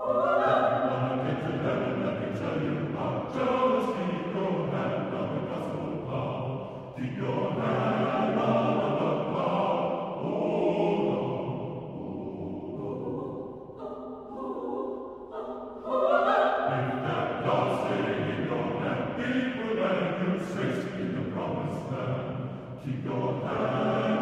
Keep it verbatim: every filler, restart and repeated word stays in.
Wanna get to heaven, let me tell you how. Just keep your hand on the gospel plow. Keep your hand on the plow. Oh, Lord. If that plow's staying in your hand, it will land you safe in the promised land. Keep your hand